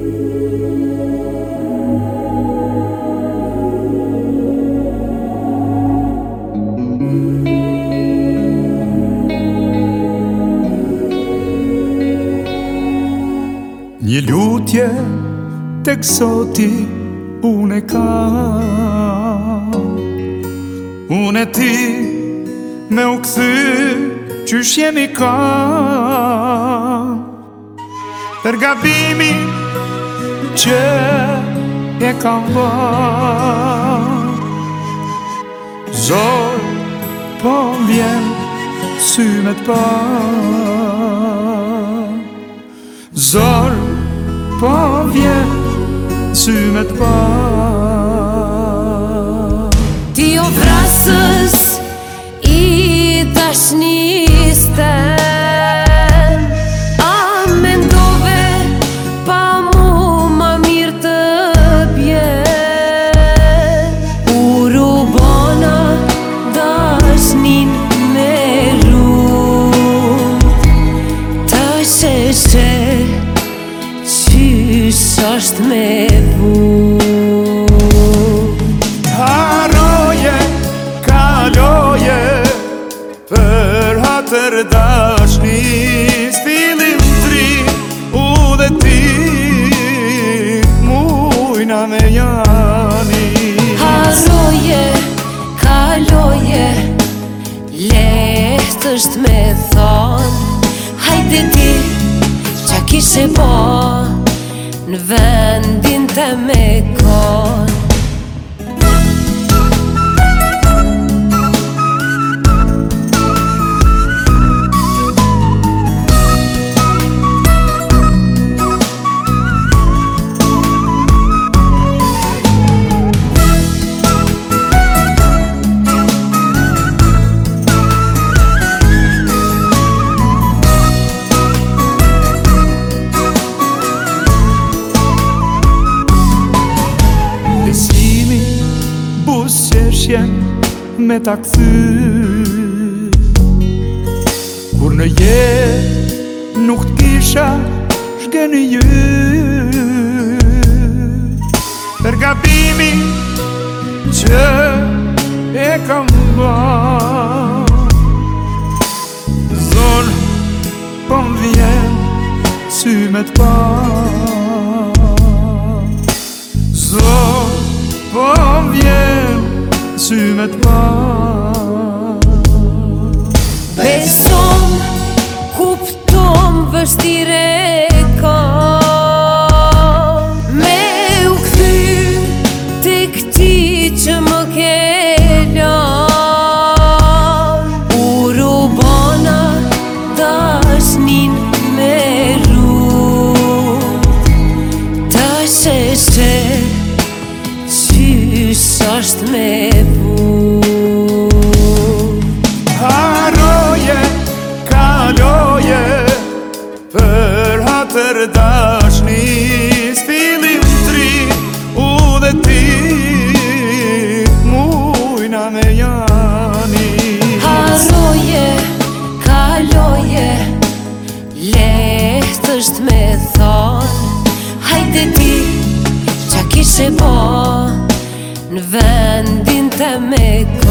Një lutje tek Zoti unë e kam, unë e ti me u kthy qysh jemi kam, për gabimin që e kam bërë. Zor, po m'vjen sy me t'parë. Zor, po vjen sy me t'parë. Ti o vrasës I dashniste, a mendove pa mu ma mirë të bjen. Uru bona dashnin me rrugë, të sheshe qysh është me vu. Haroje, kaloje, për hatër dashnis, fillim tri, u dhe ti, mujna me jani. Haroje, kaloje, lehtë është me thonë, hajde ti, qa kishe po në vendin të me konë. Me ta kthy, kur në jetë nuk t'kisha shkeni jyt, për gabimin që e kam bërë. Zor, po m'vjen sy me t'parë. Zor, po m'vjen sy me t'parë. Besom, kuptom, vështire kam, me u kthy te këti që më ke lan. Uru bona dashnin me rrugë, të sheshe qysh është me vu. Haroje, kaloje, për hatër dashnis, fillim tri, u dhe ti, mujna me jani. Haroje, kaloje, lehtë është me thonë, hajde ti, qa kishe po në vendin të me